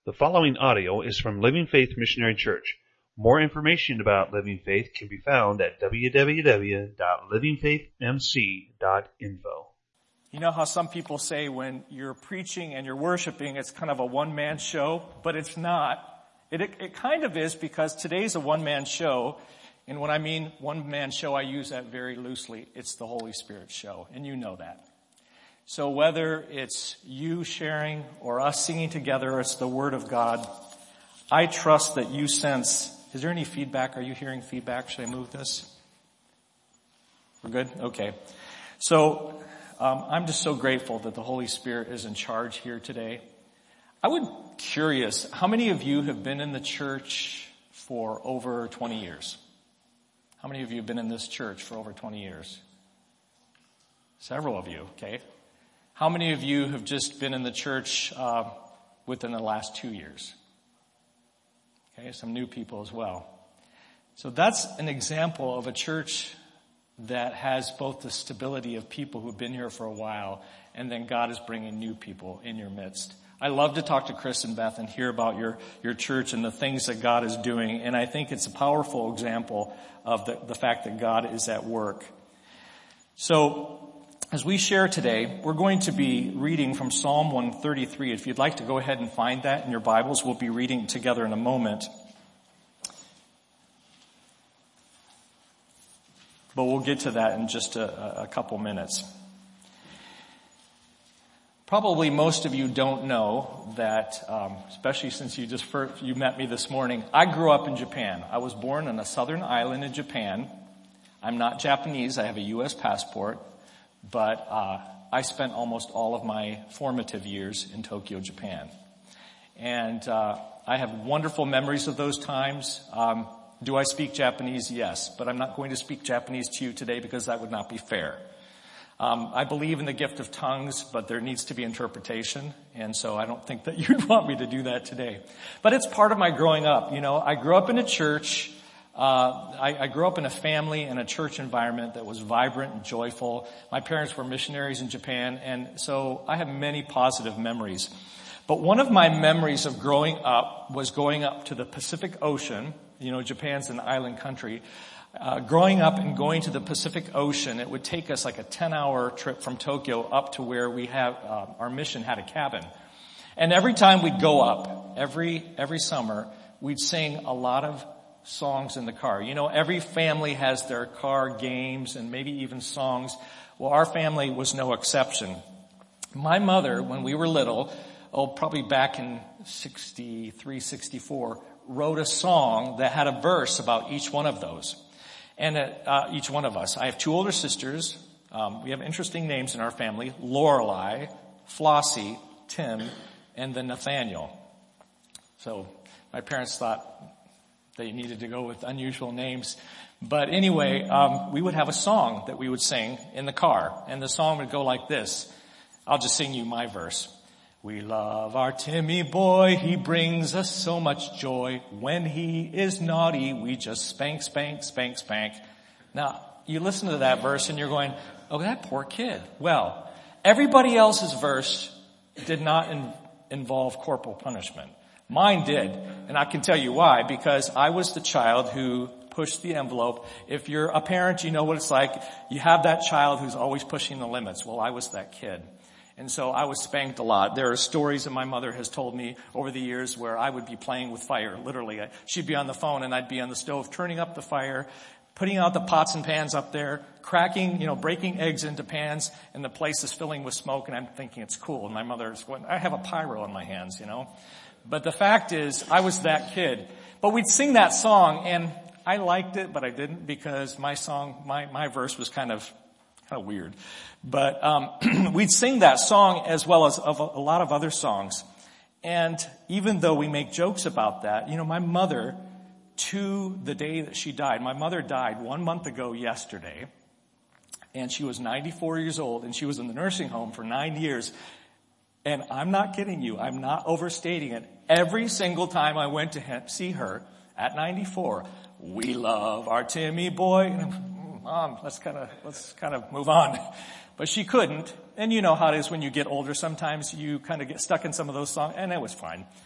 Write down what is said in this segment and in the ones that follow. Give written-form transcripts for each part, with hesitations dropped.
The following audio is from Living Faith Missionary Church. More information about Living Faith can be found at www.livingfaithmc.info. You know how some people say when you're preaching and you're worshiping, it's kind of a one-man show, but it's not. It kind of is, because today's a one-man show. And when I mean one-man show, I use that very loosely. It's the Holy Spirit show, and you know that. So whether it's you sharing or us singing together, or it's the Word of God, I trust that you sense. Is there any feedback? Are you hearing feedback? Should I move this? We're good? Okay. So I'm just so grateful that the Holy Spirit is in charge here today. I would curious, how many of you have been in the church for over 20 years? How many of you have been in this church for over 20 years? Several of you, okay. How many of you have just been in the church within the last 2 years? Okay, some new people as well. So that's an example of a church that has both the stability of people who've been here for a while, and then God is bringing new people in your midst. I love to talk to Chris and Beth and hear about your church and the things that God is doing, and I think it's a powerful example of the fact that God is at work. So, as we share today, we're going to be reading from Psalm 133. If you'd like to go ahead and find that in your Bibles, we'll be reading together in a moment. But we'll get to that in just a couple minutes. Probably most of you don't know that, especially since you met me this morning, I grew up in Japan. I was born on a southern island in Japan. I'm not Japanese. I have a U.S. passport. But I spent almost all of my formative years in Tokyo, Japan. And I have wonderful memories of those times. Do I speak Japanese? Yes. But I'm not going to speak Japanese to you today because that would not be fair. I believe in the gift of tongues, but there needs to be interpretation. And so I don't think that you'd want me to do that today. But it's part of my growing up. You know, I grew up in a church. I grew up in a family and a church environment that was vibrant and joyful. My parents were missionaries in Japan, and so I have many positive memories. But one of my memories of growing up was going up to the Pacific Ocean. You know, Japan's an island country. Growing up and going to the Pacific Ocean, it would take us like a 10-hour trip from Tokyo up to where we have our mission had a cabin. And every time we'd go up, every summer, we'd sing a lot of songs in the car. You know, every family has their car games and maybe even songs. Well, our family was no exception. My mother, when we were little, probably back in 63, 64, wrote a song that had a verse about each one of those. And each one of us. I have two older sisters. We have interesting names in our family. Lorelei, Flossie, Tim, and then Nathaniel. So my parents thought they needed to go with unusual names. But anyway, we would have a song that we would sing in the car. And the song would go like this. I'll just sing you my verse. We love our Timmy boy. He brings us so much joy. When he is naughty, we just spank, spank, spank, spank. Now, you listen to that verse and you're going, oh, that poor kid. Well, everybody else's verse did not involve corporal punishment. Mine did, and I can tell you why, because I was the child who pushed the envelope. If you're a parent, you know what it's like. You have that child who's always pushing the limits. Well, I was that kid. And so I was spanked a lot. There are stories that my mother has told me over the years where I would be playing with fire, literally. She'd be on the phone and I'd be on the stove turning up the fire, putting out the pots and pans up there, cracking, breaking eggs into pans, and the place is filling with smoke, and I'm thinking it's cool. And my mother's going, I have a pyro in my hands, But the fact is, I was that kid. But we'd sing that song, and I liked it, but I didn't, because my song, my verse was kind of weird. But we'd sing that song as well as a lot of other songs. And even though we make jokes about that, my mother, to the day that she died, my mother died 1 month ago yesterday, and she was 94 years old, and she was in the nursing home for 9 years. And I'm not kidding you. I'm not overstating it. Every single time I went to see her at 94, we love our Timmy boy. And Mom, let's kind of move on. But she couldn't. And you know how it is when you get older. Sometimes you kind of get stuck in some of those songs, and it was fine.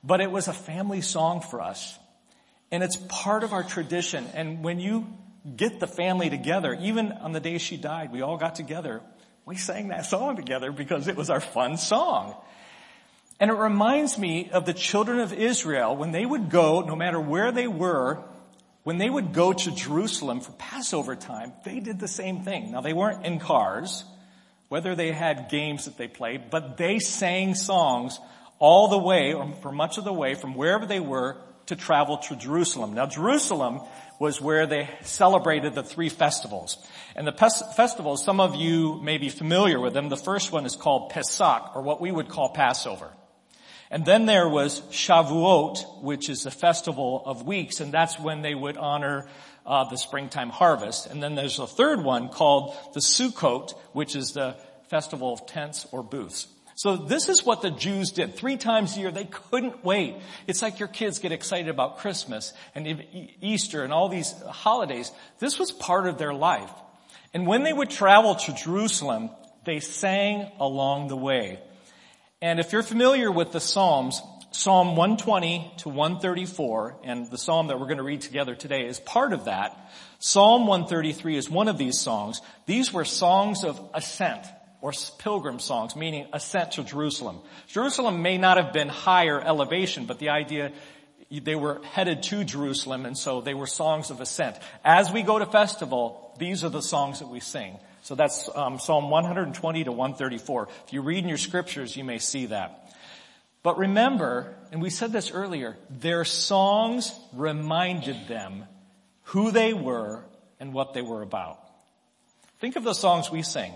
But it was a family song for us. And it's part of our tradition. And when you get the family together, even on the day she died, we all got together. We sang that song together because it was our fun song. And it reminds me of the children of Israel when they would go, no matter where they were, when they would go to Jerusalem for Passover time, they did the same thing. Now, they weren't in cars, whether they had games that they played, but they sang songs all the way, or for much of the way, from wherever they were to travel to Jerusalem. Now, Jerusalem was where they celebrated the 3 festivals. And the festivals, some of you may be familiar with them. The first one is called Pesach, or what we would call Passover. And then there was Shavuot, which is the festival of weeks, and that's when they would honor the springtime harvest. And then there's a third one called the Sukkot, which is the festival of tents or booths. So this is what the Jews did. 3 times a year, they couldn't wait. It's like your kids get excited about Christmas and Easter and all these holidays. This was part of their life. And when they would travel to Jerusalem, they sang along the way. And if you're familiar with the Psalms, Psalm 120 to 134, and the psalm that we're going to read together today is part of that. Psalm 133 is one of these songs. These were songs of ascent, or pilgrim songs, meaning ascent to Jerusalem. Jerusalem may not have been higher elevation, but the idea, they were headed to Jerusalem, and so they were songs of ascent. As we go to festival, these are the songs that we sing. So that's Psalm 120 to 134. If you read in your scriptures, you may see that. But remember, and we said this earlier, their songs reminded them who they were and what they were about. Think of the songs we sing.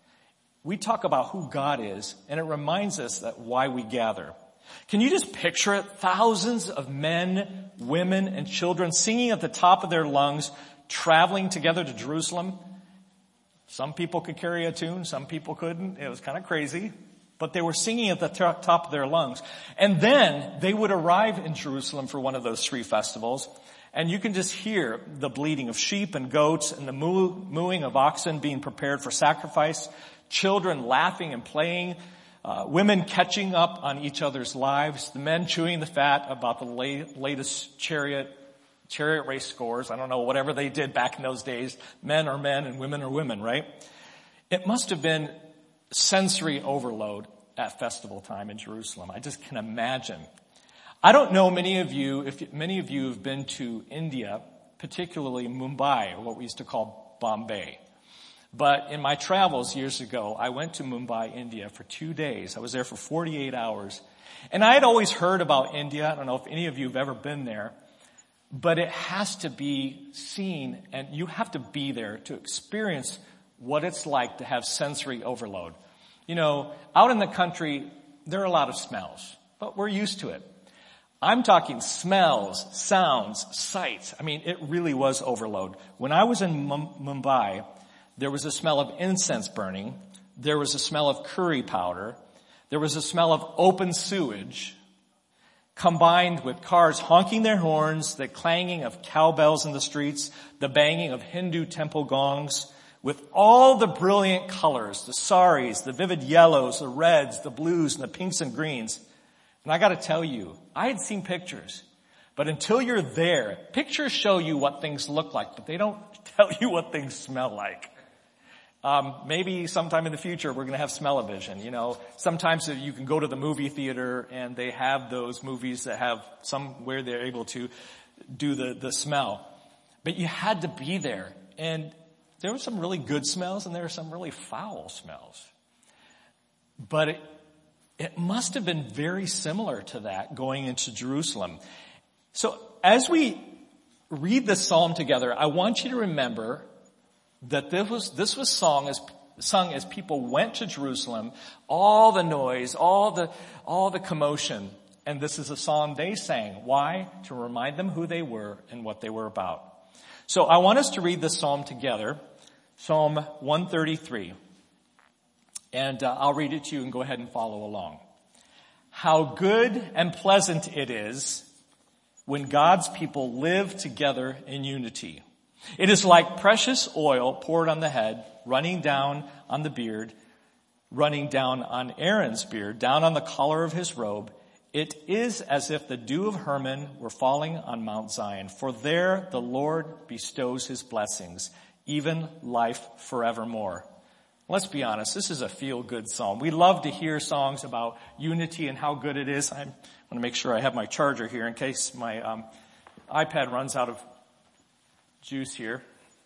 We talk about who God is, and it reminds us that why we gather. Can you just picture it? Thousands of men, women, and children singing at the top of their lungs, traveling together to Jerusalem. Some people could carry a tune, some people couldn't. It was kind of crazy. But they were singing at the top of their lungs. And then they would arrive in Jerusalem for one of those 3 festivals. And you can just hear the bleating of sheep and goats and the mooing of oxen being prepared for sacrifice. Children laughing and playing. Women catching up on each other's lives. The men chewing the fat about the latest chariot race scores. I don't know, whatever they did back in those days. Men are men and women are women, right? It must have been sensory overload at festival time in Jerusalem. I just can imagine. I don't know if many of you have been to India, particularly Mumbai, or what we used to call Bombay. But in my travels years ago, I went to Mumbai, India for 2 days. I was there for 48 hours. And I had always heard about India. I don't know if any of you have ever been there. But it has to be seen, and you have to be there to experience what it's like to have sensory overload. You know, out in the country, there are a lot of smells, but we're used to it. I'm talking smells, sounds, sights. I mean, it really was overload. When I was in Mumbai, there was a smell of incense burning. There was a smell of curry powder. There was a smell of open sewage, combined with cars honking their horns, the clanging of cowbells in the streets, the banging of Hindu temple gongs, with all the brilliant colors, the saris, the vivid yellows, the reds, the blues, and the pinks and greens. And I gotta tell you, I had seen pictures, but until you're there, pictures show you what things look like, but they don't tell you what things smell like. Maybe sometime in the future we're going to have smell-o-vision. You know, sometimes you can go to the movie theater and they have those movies that have somewhere they're able to do the smell. But you had to be there. And there were some really good smells and there were some really foul smells. But it must have been very similar to that going into Jerusalem. So as we read this psalm together, I want you to remember that this was sung as people went to Jerusalem, all the noise, all the commotion, and this is a psalm they sang. Why? To remind them who they were and what they were about. So I want us to read this psalm together, Psalm 133, and I'll read it to you and go ahead and follow along. How good and pleasant it is when God's people live together in unity. It is like precious oil poured on the head, running down on the beard, running down on Aaron's beard, down on the collar of his robe. It is as if the dew of Hermon were falling on Mount Zion, for there the Lord bestows his blessings, even life forevermore. Let's be honest, this is a feel-good psalm. We love to hear songs about unity and how good it is. I want to make sure I have my charger here in case my iPad runs out of juice here.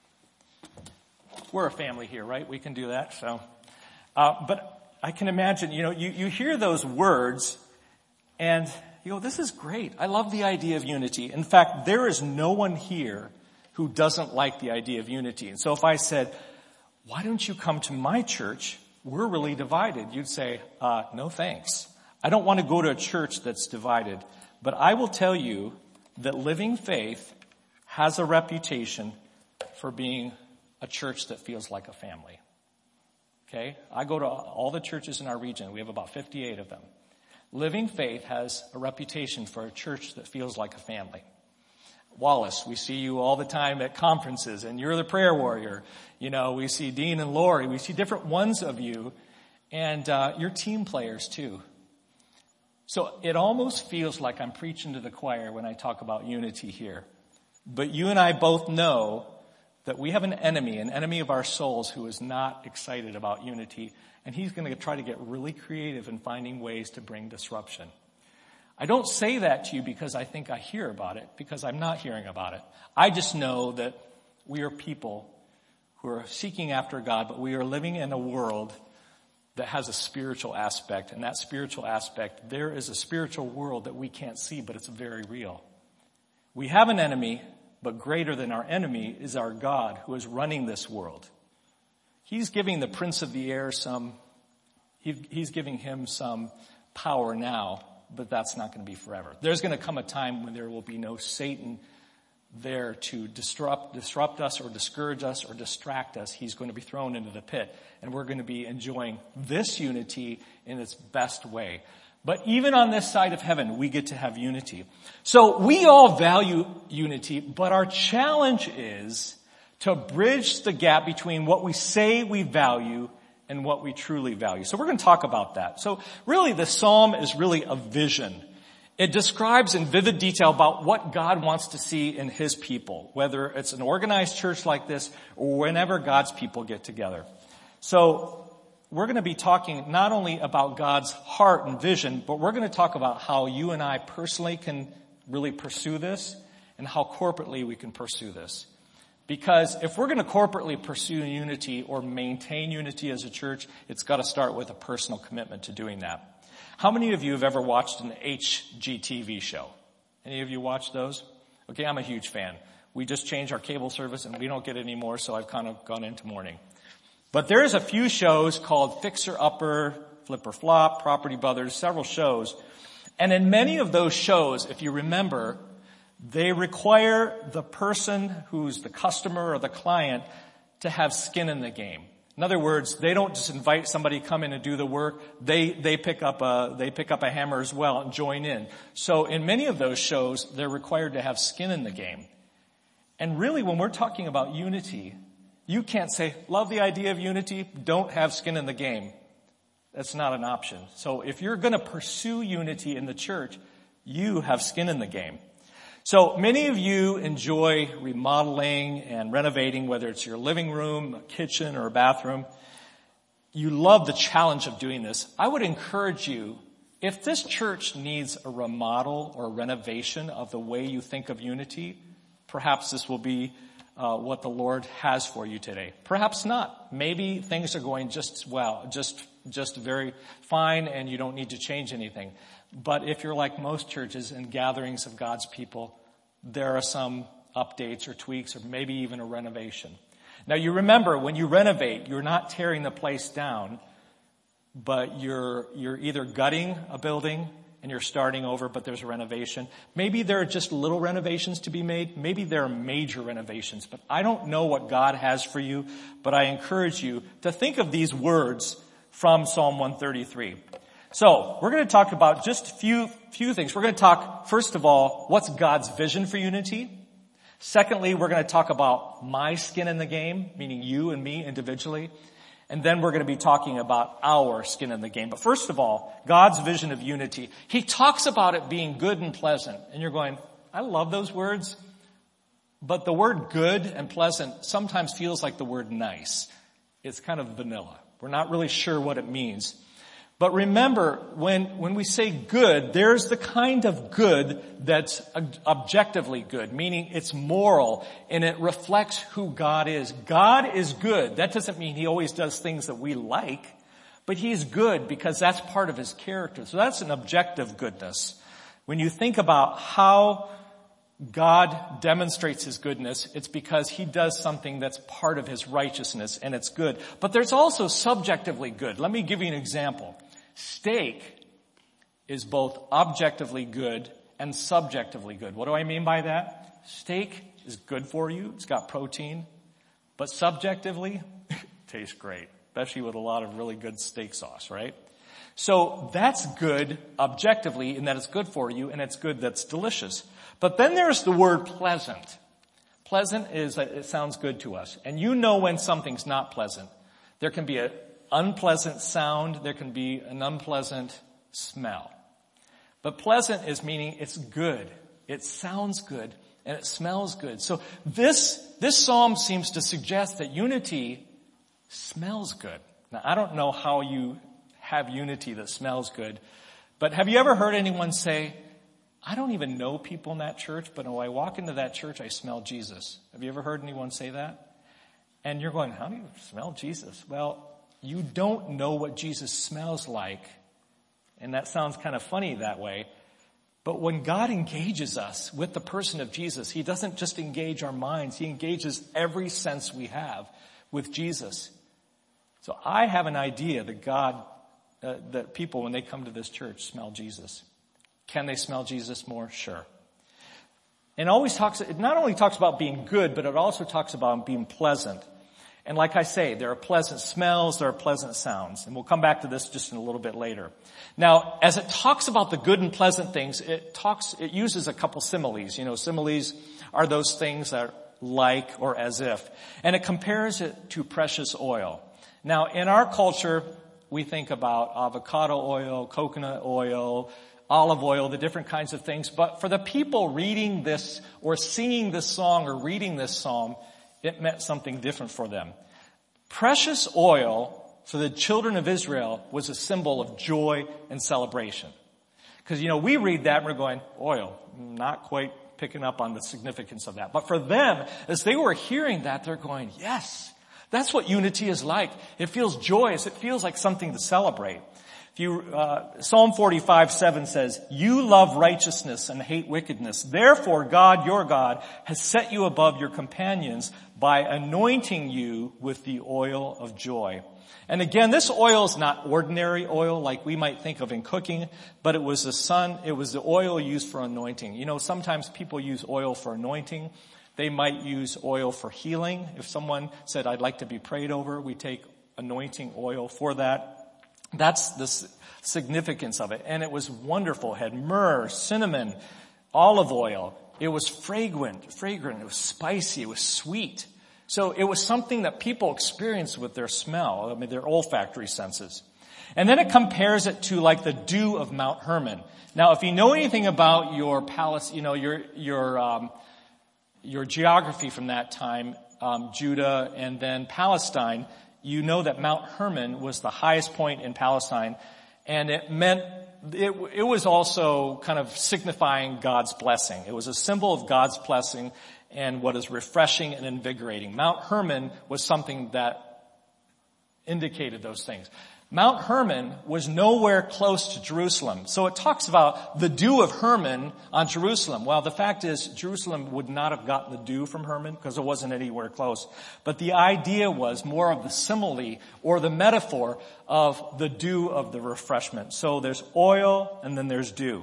We're a family here, right? We can do that. So, but I can imagine, you hear those words and you go, this is great. I love the idea of unity. In fact, there is no one here who doesn't like the idea of unity. And so if I said, why don't you come to my church? We're really divided. You'd say, no thanks. I don't want to go to a church that's divided. But I will tell you that Living Faith has a reputation for being a church that feels like a family. Okay? I go to all the churches in our region. We have about 58 of them. Living Faith has a reputation for a church that feels like a family. Wallace, we see you all the time at conferences, and you're the prayer warrior. We see Dean and Lori. We see different ones of you, and you're team players too. So it almost feels like I'm preaching to the choir when I talk about unity here. But you and I both know that we have an enemy of our souls who is not excited about unity, and he's going to try to get really creative in finding ways to bring disruption. I don't say that to you because I think I hear about it, because I'm not hearing about it. I just know that we are people who are seeking after God, but we are living in a world that has a spiritual aspect, and that spiritual aspect, there is a spiritual world that we can't see, but it's very real. We have an enemy, but greater than our enemy is our God who is running this world. He's giving the prince of the air he's giving him some power now, but that's not going to be forever. There's going to come a time when there will be no Satan there to disrupt us or discourage us or distract us. He's going to be thrown into the pit, and we're going to be enjoying this unity in its best way. But even on this side of heaven, we get to have unity. So we all value unity, but our challenge is to bridge the gap between what we say we value and what we truly value. So we're going to talk about that. So really the psalm is really a vision. It describes in vivid detail about what God wants to see in his people, whether it's an organized church like this or whenever God's people get together. So we're going to be talking not only about God's heart and vision, but we're going to talk about how you and I personally can really pursue this and how corporately we can pursue this. Because if we're going to corporately pursue unity or maintain unity as a church, it's got to start with a personal commitment to doing that. How many of you have ever watched an HGTV show? Any of you watch those? Okay, I'm a huge fan. We just changed our cable service and we don't get it anymore, so I've kind of gone into mourning. But there's a few shows called Fixer Upper, Flip or Flop, Property Brothers, several shows. And in many of those shows, if you remember, they require the person who's the customer or the client to have skin in the game. In other words, they don't just invite somebody to come in and do the work. They pick up a hammer as well and join in. So in many of those shows, they're required to have skin in the game. And really, when we're talking about unity, you can't say, love the idea of unity, don't have skin in the game. That's not an option. So if you're going to pursue unity in the church, you have skin in the game. So many of you enjoy remodeling and renovating, whether it's your living room, a kitchen, or a bathroom. You love the challenge of doing this. I would encourage you, if this church needs a remodel or renovation of the way you think of unity, perhaps this will be what the Lord has for you today. Perhaps not. Maybe things are going just very fine and you don't need to change anything. But if you're like most churches and gatherings of God's people, there are some updates or tweaks or maybe even a renovation. Now you remember, when you renovate, you're not tearing the place down, but you're either gutting a building and you're starting over, but there's a renovation. Maybe there are just little renovations to be made. Maybe there are major renovations. But I don't know what God has for you, but I encourage you to think of these words from Psalm 133. So we're going to talk about just a few things. We're going to talk, first of all, what's God's vision for unity? Secondly, we're going to talk about my skin in the game, meaning you and me individually. And then we're going to be talking about our skin in the game. But first of all, God's vision of unity. He talks about it being good and pleasant. And you're going, I love those words. But the word good and pleasant sometimes feels like the word nice. It's kind of vanilla. We're not really sure what it means. But remember, when we say good, there's the kind of good that's objectively good, meaning it's moral and it reflects who God is. God is good. That doesn't mean he always does things that we like, but he's good because that's part of his character. So that's an objective goodness. When you think about how God demonstrates his goodness, it's because he does something that's part of his righteousness and it's good. But there's also subjectively good. Let me give you an example. Steak is both objectively good and subjectively good. What do I mean by that? Steak is good for you. It's got protein. But subjectively, it tastes great, especially with a lot of really good steak sauce, right? So that's good objectively in that it's good for you and it's good that's delicious. But then there's the word pleasant. Pleasant it sounds good to us. And you know when something's not pleasant. There can be an unpleasant sound. There can be an unpleasant smell. But pleasant is meaning it's good. It sounds good and it smells good. So this psalm seems to suggest that unity smells good. Now, I don't know how you have unity that smells good, but have you ever heard anyone say, I don't even know people in that church, but when I walk into that church, I smell Jesus. Have you ever heard anyone say that? And you're going, how do you smell Jesus? Well, you don't know what Jesus smells like. And that sounds kind of funny that way. But when God engages us with the person of Jesus, he doesn't just engage our minds. He engages every sense we have with Jesus. So I have an idea that that people, when they come to this church, smell Jesus. Can they smell Jesus more? Sure. And it not only talks about being good, but it also talks about being pleasant. And like I say, there are pleasant smells, there are pleasant sounds. And we'll come back to this just in a little bit later. Now, as it talks about the good and pleasant things, it uses a couple similes. Similes are those things that are like or as if. And it compares it to precious oil. Now, in our culture, we think about avocado oil, coconut oil, olive oil, the different kinds of things. But for the people reading this or singing this song or reading this psalm, it meant something different for them. Precious oil for the children of Israel was a symbol of joy and celebration. Because, we read that and we're going, oil, not quite picking up on the significance of that. But for them, as they were hearing that, they're going, yes, that's what unity is like. It feels joyous. It feels like something to celebrate. Psalm 45:7 says, you love righteousness and hate wickedness. Therefore, God, your God, has set you above your companions by anointing you with the oil of joy. And again, this oil is not ordinary oil like we might think of in cooking, but it was the oil used for anointing. Sometimes people use oil for anointing. They might use oil for healing. If someone said, I'd like to be prayed over, we take anointing oil for that. That's the significance of it. And it was wonderful. It had myrrh, cinnamon, olive oil. It was fragrant. It was spicy. It was sweet. So it was something that people experienced with their smell, their olfactory senses. And then it compares it to like the dew of Mount Hermon. Now, if you know anything about your palace, your geography from that time, Judah and then Palestine, you know that Mount Hermon was the highest point in Palestine, and it meant it was also kind of signifying God's blessing. It was a symbol of God's blessing and what is refreshing and invigorating. Mount Hermon was something that indicated those things. Mount Hermon was nowhere close to Jerusalem. So it talks about the dew of Hermon on Jerusalem. Well, the fact is Jerusalem would not have gotten the dew from Hermon because it wasn't anywhere close. But the idea was more of the simile or the metaphor of the dew of the refreshment. So there's oil and then there's dew.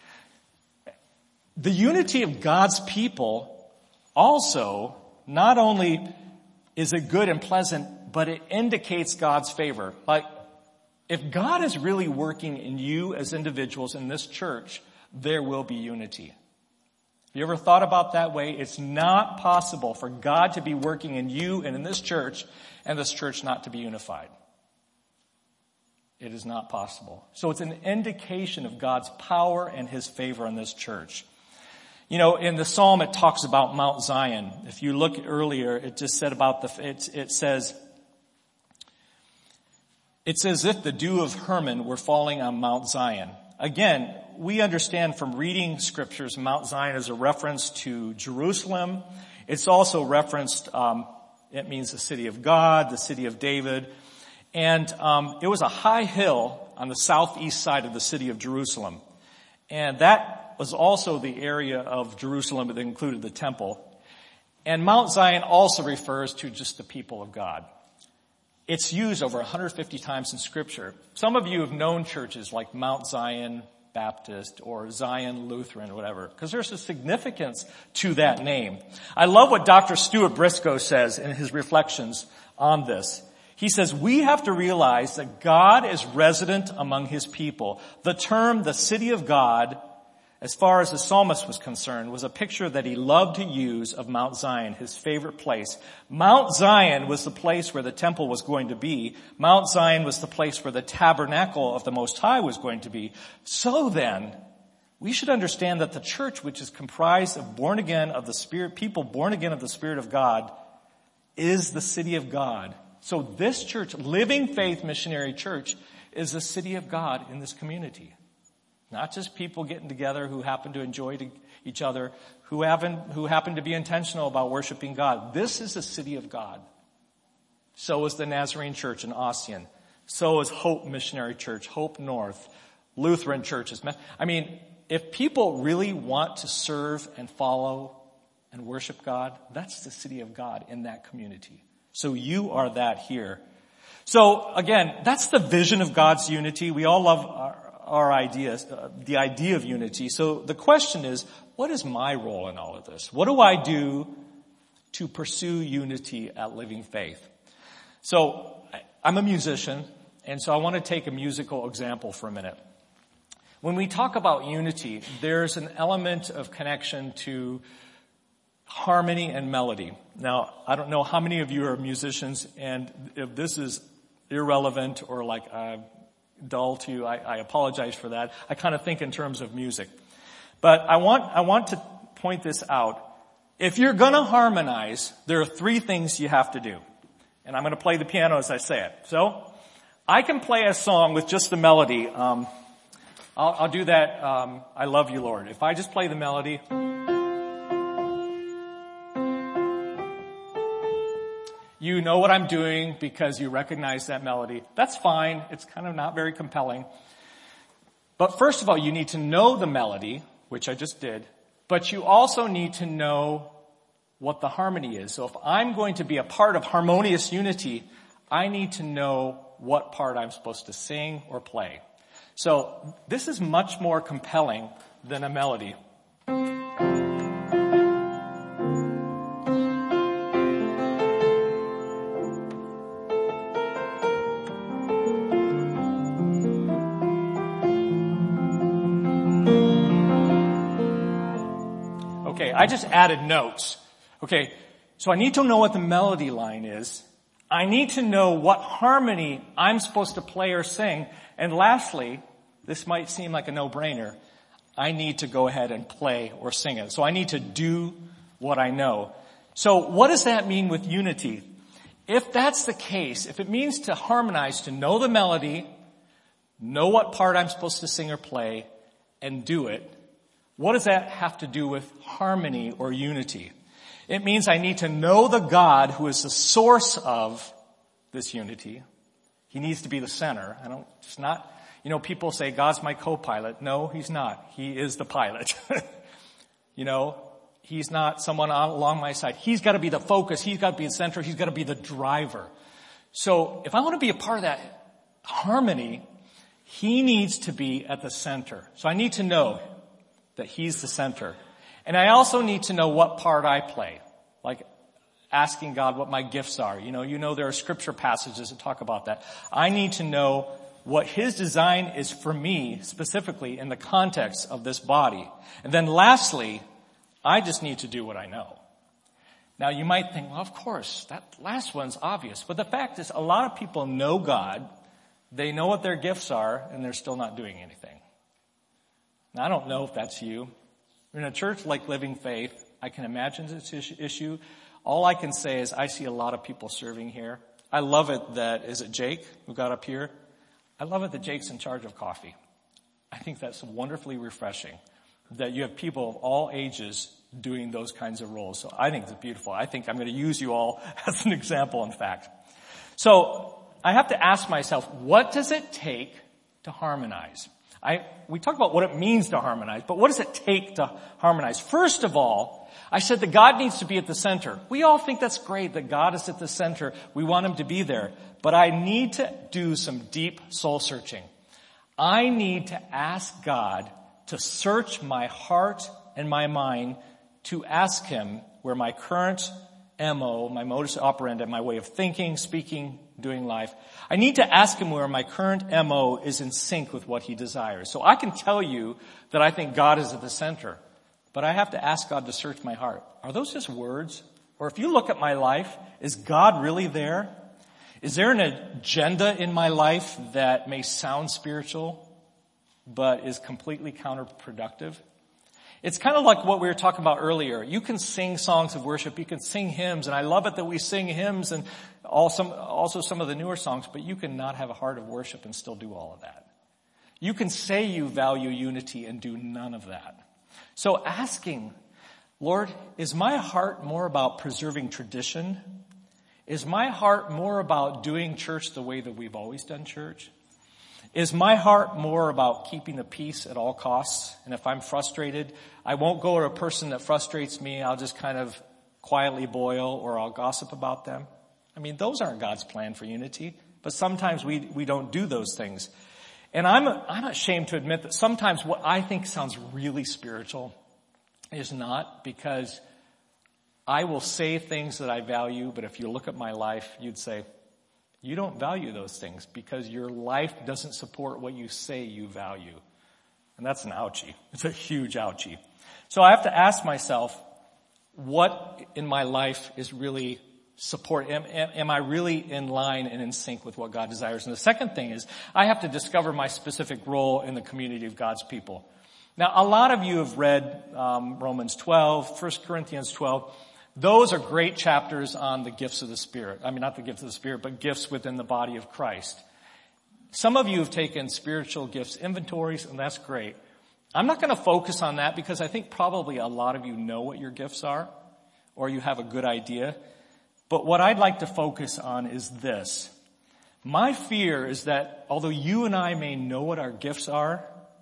The unity of God's people also not only is it good and pleasant, but it indicates God's favor. Like, if God is really working in you as individuals in this church, there will be unity. Have you ever thought about that way? It's not possible for God to be working in you and in this church and this church not to be unified. It is not possible. So it's an indication of God's power and His favor in this church. You know, in the Psalm it talks about Mount Zion. If you look earlier, it just said about it's as if the dew of Hermon were falling on Mount Zion. Again, we understand from reading scriptures Mount Zion is a reference to Jerusalem. It's also referenced, it means the city of God, the city of David. And it was a high hill on the southeast side of the city of Jerusalem. And that was also the area of Jerusalem that included the temple. And Mount Zion also refers to just the people of God. It's used over 150 times in Scripture. Some of you have known churches like Mount Zion Baptist or Zion Lutheran or whatever, because there's a significance to that name. I love what Dr. Stuart Briscoe says in his reflections on this. He says, we have to realize that God is resident among His people. The term, the city of God, as far as the psalmist was concerned, was a picture that he loved to use of Mount Zion, his favorite place. Mount Zion was the place where the temple was going to be. Mount Zion was the place where the tabernacle of the Most High was going to be. So then, we should understand that the church, which is comprised of born again of the Spirit, people born again of the Spirit of God, is the city of God. So this church, Living Faith Missionary Church, is the city of God in this community. Not just people getting together who happen to enjoy each other, who happen to be intentional about worshiping God. This is the city of God. So is the Nazarene Church in Ossian. So is Hope Missionary Church, Hope North, Lutheran churches. I mean, if people really want to serve and follow and worship God, that's the city of God in that community. So you are that here. So again, that's the vision of God's unity. We all love our ideas, the idea of unity. So the question is, what is my role in all of this? What do I do to pursue unity at Living Faith? So I'm a musician, and so I want to take a musical example for a minute. When we talk about unity, there's an element of connection to harmony and melody. Now, I don't know how many of you are musicians, and if this is irrelevant or like dull to you, I apologize for that. I kind of think in terms of music. But I want to point this out. If you're going to harmonize, there are three things you have to do. And I'm going to play the piano as I say it. So, I can play a song with just the melody. I'll do that, I Love You, Lord. If I just play the melody. You know what I'm doing because you recognize that melody. That's fine. It's kind of not very compelling. But first of all, you need to know the melody, which I just did. But you also need to know what the harmony is. So if I'm going to be a part of harmonious unity, I need to know what part I'm supposed to sing or play. So this is much more compelling than a melody. Okay, I just added notes. Okay, so I need to know what the melody line is. I need to know what harmony I'm supposed to play or sing. And lastly, this might seem like a no-brainer, I need to go ahead and play or sing it. So I need to do what I know. So what does that mean with unity? If that's the case, if it means to harmonize, to know the melody, know what part I'm supposed to sing or play, and do it, what does that have to do with harmony or unity? It means I need to know the God who is the source of this unity. He needs to be the center. It's not, people say God's my co-pilot. No, He's not. He is the pilot. He's not someone along my side. He's got to be the focus. He's got to be the center. He's got to be the driver. So if I want to be a part of that harmony, He needs to be at the center. So I need to know that He's the center. And I also need to know what part I play. Like asking God what my gifts are. There are scripture passages that talk about that. I need to know what His design is for me, specifically in the context of this body. And then lastly, I just need to do what I know. Now you might think, well, of course, that last one's obvious. But the fact is, a lot of people know God, they know what their gifts are, and they're still not doing anything. Now I don't know if that's you. In a church like Living Faith, I can imagine this issue. All I can say is I see a lot of people serving here. I love it that, is it Jake who got up here? I love it that Jake's in charge of coffee. I think that's wonderfully refreshing, that you have people of all ages doing those kinds of roles. So I think it's beautiful. I think I'm going to use you all as an example, in fact. So I have to ask myself, what does it take to harmonize? We talk about what it means to harmonize, but what does it take to harmonize? First of all, I said that God needs to be at the center. We all think that's great, that God is at the center. We want him to be there. But I need to do some deep soul searching. I need to ask God to search my heart and my mind, to ask him where my current MO, my modus operandi, my way of thinking, speaking, doing life. I need to ask him where my current MO is in sync with what he desires. So I can tell you that I think God is at the center, but I have to ask God to search my heart. Are those just words? Or if you look at my life, is God really there? Is there an agenda in my life that may sound spiritual, but is completely counterproductive? It's kind of like what we were talking about earlier. You can sing songs of worship, you can sing hymns, and I love it that we sing hymns and also some of the newer songs, but you can not have a heart of worship and still do all of that. You can say you value unity and do none of that. So asking, Lord, is my heart more about preserving tradition? Is my heart more about doing church the way that we've always done church? Is my heart more about keeping the peace at all costs? And if I'm frustrated, I won't go to a person that frustrates me. I'll just kind of quietly boil, or I'll gossip about them. I mean, those aren't God's plan for unity. But sometimes we don't do those things. And I'm ashamed to admit that sometimes what I think sounds really spiritual is not, because I will say things that I value, but if you look at my life, you'd say, you don't value those things because your life doesn't support what you say you value. And that's an ouchie. It's a huge ouchie. So I have to ask myself, what in my life is really support? Am I really in line and in sync with what God desires? And the second thing is, I have to discover my specific role in the community of God's people. Now, a lot of you have read Romans 12, 1 Corinthians 12. Those are great chapters on the gifts of the Spirit. I mean, not the gifts of the Spirit, but gifts within the body of Christ. Some of you have taken spiritual gifts inventories, and that's great. I'm not going to focus on that because I think probably a lot of you know what your gifts are, or you have a good idea. But what I'd like to focus on is this. My fear is that although you and I may know what our gifts are,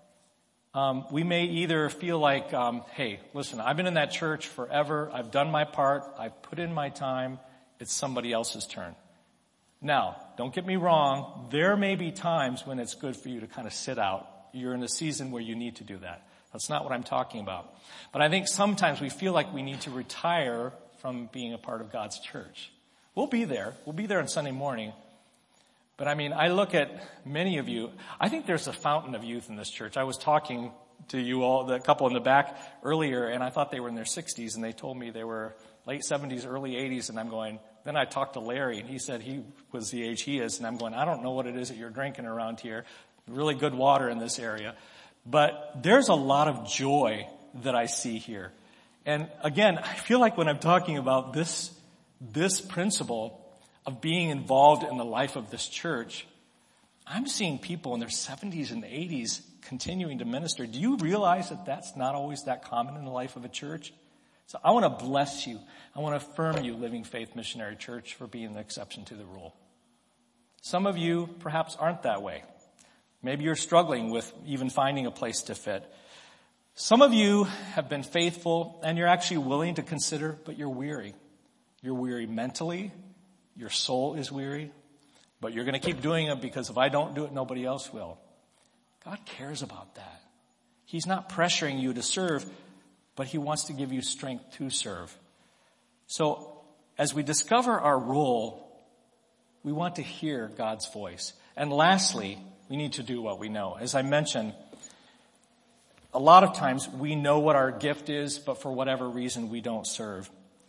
we may either feel like, hey, listen, I've been in that church forever. I've done my part. I've put in my time. It's somebody else's turn. Now, don't get me wrong. There may be times when it's good for you to kind of sit out. You're in a season where you need to do that. That's not what I'm talking about. But I think sometimes we feel like we need to retire from being a part of God's church. We'll be there. We'll be there on Sunday morning. But I mean, I look at many of you. I think there's a fountain of youth in this church. I was talking to you all, the couple in the back earlier, and I thought they were in their 60s, and they told me they were late 70s, early 80s, and I'm going, then I talked to Larry, and he said he was the age he is, and I'm going, I don't know what it is that you're drinking around here. Really good water in this area. But there's a lot of joy that I see here. And again, I feel like when I'm talking about this principle of being involved in the life of this church, I'm seeing people in their 70s and 80s continuing to minister. Do you realize that that's not always that common in the life of a church? So I want to bless you. I want to affirm you, Living Faith Missionary Church, for being the exception to the rule. Some of you perhaps aren't that way. Maybe you're struggling with even finding a place to fit. Some of you have been faithful and you're actually willing to consider, but you're weary. You're weary mentally. Your soul is weary. But you're going to keep doing it because if I don't do it, nobody else will. God cares about that. He's not pressuring you to serve, but he wants to give you strength to serve. So as we discover our role, we want to hear God's voice. And lastly, we need to do what we know. As I mentioned, a lot of times we know what our gift is, but for whatever reason we don't serve.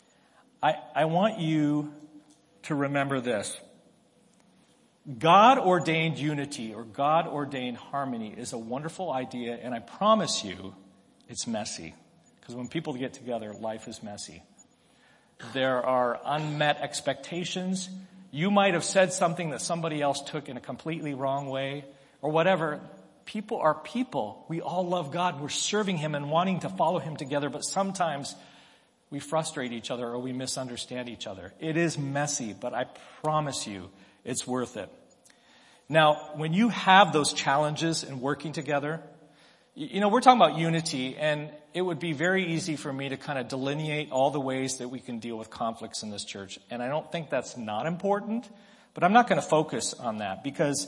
I want you to remember this. God-ordained unity or God-ordained harmony is a wonderful idea, and I promise you it's messy. Because when people get together, life is messy. There are unmet expectations. You might have said something that somebody else took in a completely wrong way or whatever. People are people. We all love God. We're serving Him and wanting to follow Him together, but sometimes we frustrate each other or we misunderstand each other. It is messy, but I promise you it's worth it. Now, when you have those challenges in working together, we're talking about unity, and it would be very easy for me to kind of delineate all the ways that we can deal with conflicts in this church. And I don't think that's not important, but I'm not going to focus on that because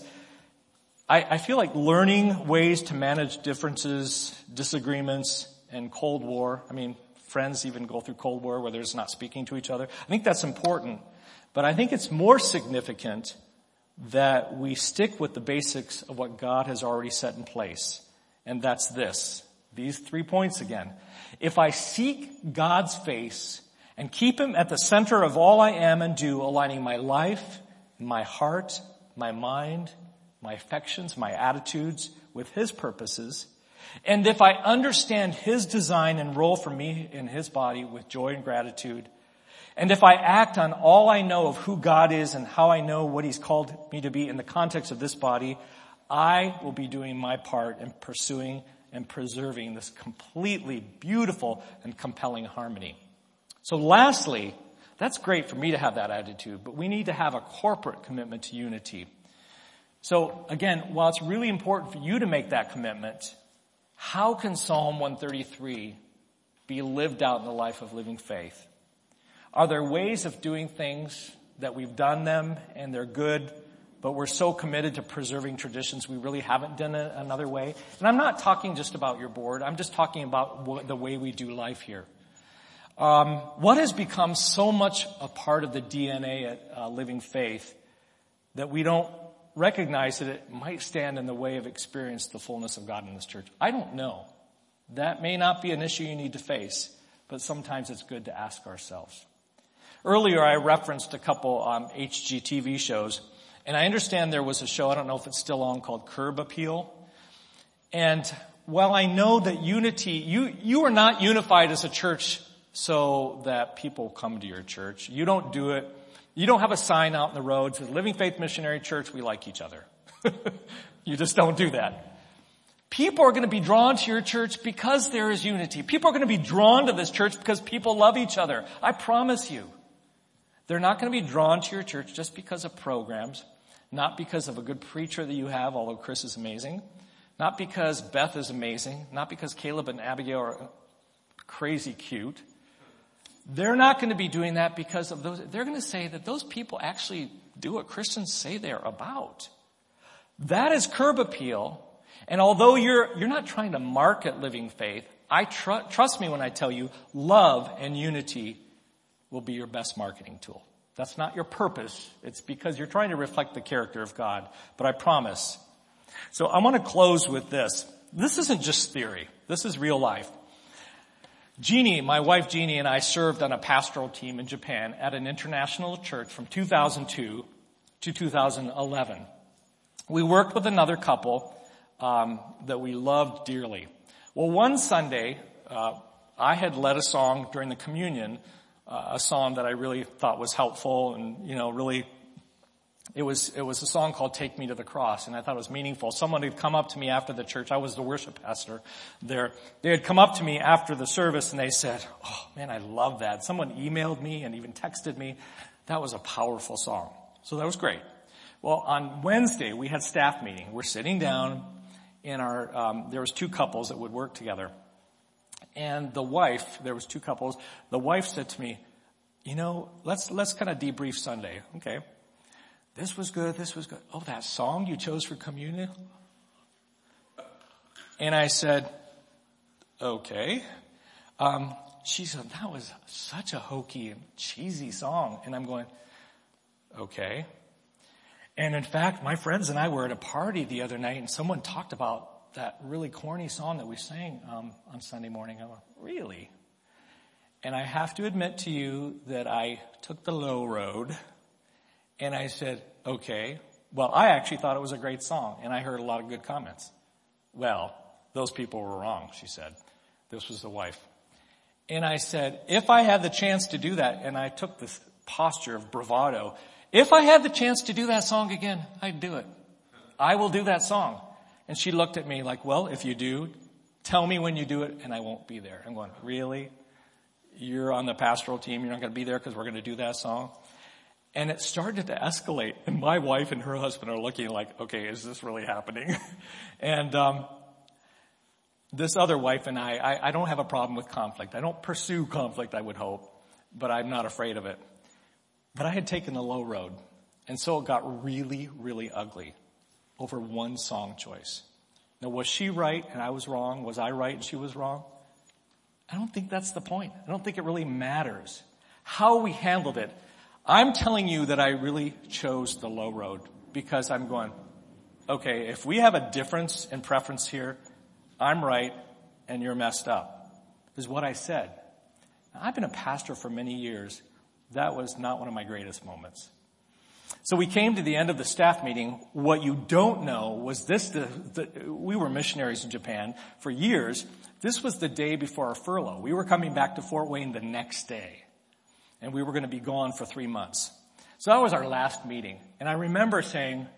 I feel like learning ways to manage differences, disagreements, and Cold War. I mean, friends even go through Cold War where they're just not speaking to each other. I think that's important, but I think it's more significant that we stick with the basics of what God has already set in place. And that's these 3 points again. If I seek God's face and keep Him at the center of all I am and do, aligning my life, my heart, my mind, my affections, my attitudes with His purposes, and if I understand His design and role for me in His body with joy and gratitude, and if I act on all I know of who God is and how I know what He's called me to be in the context of this body, I will be doing my part in pursuing and preserving this completely beautiful and compelling harmony. So lastly, that's great for me to have that attitude, but we need to have a corporate commitment to unity. So again, while it's really important for you to make that commitment, how can Psalm 133 be lived out in the life of living faith? Are there ways of doing things that we've done them and they're good, but we're so committed to preserving traditions we really haven't done it another way? And I'm not talking just about your board. I'm just talking about the way we do life here. What has become so much a part of the DNA at Living Faith that we don't recognize that it might stand in the way of experiencing the fullness of God in this church? I don't know. That may not be an issue you need to face, but sometimes it's good to ask ourselves. Earlier, I referenced a couple HGTV shows, and I understand there was a show, I don't know if it's still on, called Curb Appeal. And while I know that unity, you are not unified as a church so that people come to your church. You don't do it. You don't have a sign out in the road that says, Living Faith Missionary Church, we like each other. You just don't do that. People are going to be drawn to your church because there is unity. People are going to be drawn to this church because people love each other. I promise you. They're not going to be drawn to your church just because of programs, not because of a good preacher that you have, although Chris is amazing, not because Beth is amazing, not because Caleb and Abigail are crazy cute. They're not going to be doing that because of those. They're going to say that those people actually do what Christians say they're about. That is Curb Appeal. And although you're not trying to market Living Faith, trust me when I tell you, love and unity will be your best marketing tool. That's not your purpose. It's because you're trying to reflect the character of God. But I promise. So I want to close with this. This isn't just theory. This is real life. Jeannie, my wife Jeannie, and I served on a pastoral team in Japan at an international church from 2002 to 2011. We worked with another couple that we loved dearly. Well, one Sunday, I had led a song during the communion, a song that I really thought was helpful and, really, it was a song called Take Me to the Cross, and I thought it was meaningful. Someone had come up to me after the church. I was the worship pastor there. They had come up to me after the service and they said, oh man, I love that. Someone emailed me and even texted me. That was a powerful song. So that was great. Well, on Wednesday, we had staff meeting. We're sitting down and there was two couples that would work together. And there was two couples. The wife said to me, let's kind of debrief Sunday. Okay. This was good. Oh, that song you chose for communion? And I said, okay. She said, that was such a hokey and cheesy song. And I'm going, okay. And in fact, my friends and I were at a party the other night and someone talked about that really corny song that we sang on Sunday morning. I went, really? And I have to admit to you that I took the low road, and I said, okay. Well, I actually thought it was a great song, and I heard a lot of good comments. Well, those people were wrong, she said. This was the wife. And I said, if I had the chance to do that, and I took this posture of bravado, if I had the chance to do that song again, I'd do it. I will do that song. And she looked at me like, well, if you do, tell me when you do it, and I won't be there. I'm going, really? You're on the pastoral team, you're not going to be there because we're going to do that song? And it started to escalate. And my wife and her husband are looking like, okay, is this really happening? And this other wife and I don't have a problem with conflict. I don't pursue conflict, I would hope, but I'm not afraid of it. But I had taken the low road. And so it got really, really ugly over one song choice. Now, was she right and I was wrong? Was I right and she was wrong? I don't think that's the point. I don't think it really matters how we handled it. I'm telling you that I really chose the low road because I'm going, okay, if we have a difference in preference here, I'm right and you're messed up, is what I said. Now, I've been a pastor for many years. That was not one of my greatest moments. So we came to the end of the staff meeting. What you don't know was we were missionaries in Japan for years. This was the day before our furlough. We were coming back to Fort Wayne the next day. And we were going to be gone for 3 months. So that was our last meeting. And I remember saying,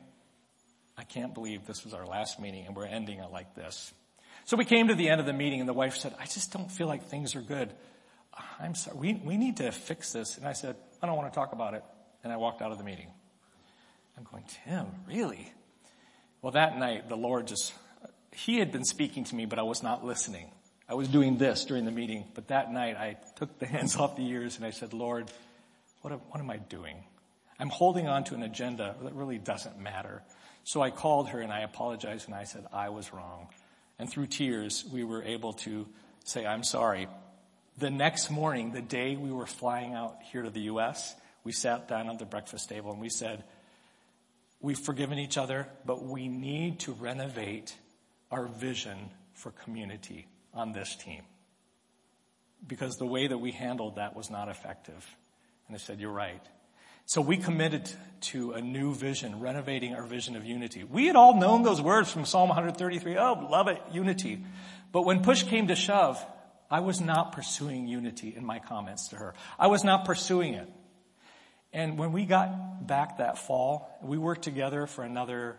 I can't believe this was our last meeting and we're ending it like this. So we came to the end of the meeting and the wife said, I just don't feel like things are good. I'm sorry, we need to fix this. And I said, I don't want to talk about it. And I walked out of the meeting. I'm going, Tim, really? Well, that night, the Lord he had been speaking to me, but I was not listening. I was doing this during the meeting, but that night I took the hands off the ears and I said, Lord, what am I doing? I'm holding on to an agenda that really doesn't matter. So I called her and I apologized and I said, I was wrong. And through tears, we were able to say, I'm sorry. The next morning, the day we were flying out here to the U.S., we sat down at the breakfast table and we said, we've forgiven each other, but we need to renovate our vision for community on this team. Because the way that we handled that was not effective. And I said, you're right. So we committed to a new vision, renovating our vision of unity. We had all known those words from Psalm 133. Oh, love it, unity. But when push came to shove, I was not pursuing unity in my comments to her. I was not pursuing it. And when we got back that fall, we worked together for another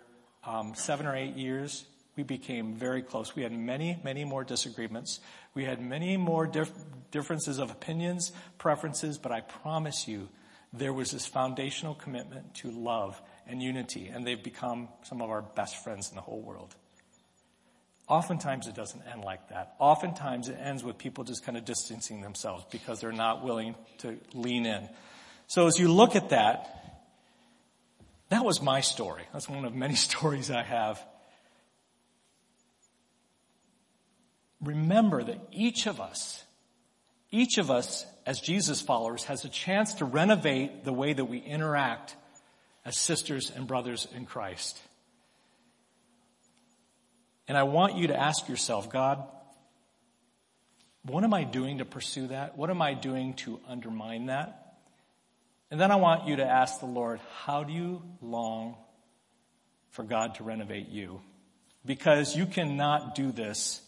7 or 8 years. We became very close. We had many, many more disagreements. We had many more differences of opinions, preferences, but I promise you, there was this foundational commitment to love and unity, and they've become some of our best friends in the whole world. Oftentimes it doesn't end like that. Oftentimes it ends with people just kind of distancing themselves because they're not willing to lean in. So as you look at that, that was my story. That's one of many stories I have. Remember that each of us as Jesus followers has a chance to renovate the way that we interact as sisters and brothers in Christ. And I want you to ask yourself, God, what am I doing to pursue that? What am I doing to undermine that? And then I want you to ask the Lord, how do you long for God to renovate you? Because you cannot do this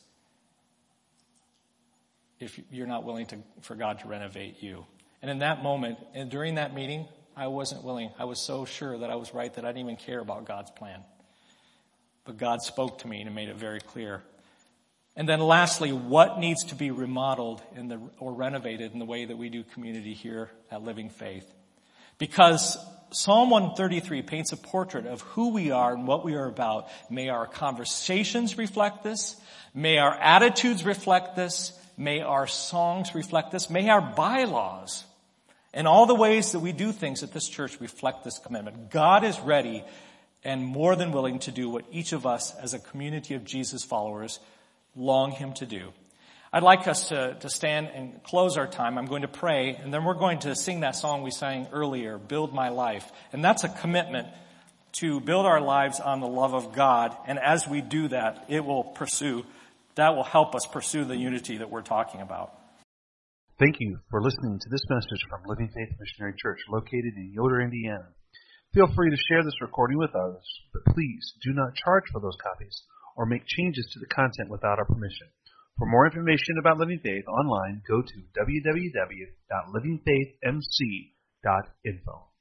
if you're not willing for God to renovate you. And in that moment, and during that meeting, I wasn't willing. I was so sure that I was right that I didn't even care about God's plan. But God spoke to me and made it very clear. And then lastly, what needs to be remodeled or renovated in the way that we do community here at Living Faith? Because Psalm 133 paints a portrait of who we are and what we are about. May our conversations reflect this. May our attitudes reflect this. May our songs reflect this. May our bylaws and all the ways that we do things at this church reflect this commitment. God is ready and more than willing to do what each of us as a community of Jesus followers long him to do. I'd like us to stand and close our time. I'm going to pray, and then we're going to sing that song we sang earlier, Build My Life. And that's a commitment to build our lives on the love of God. And as we do that, that will help us pursue the unity that we're talking about. Thank you for listening to this message from Living Faith Missionary Church located in Yoder, Indiana. Feel free to share this recording with others, but please do not charge for those copies or make changes to the content without our permission. For more information about Living Faith online, go to www.livingfaithmc.info.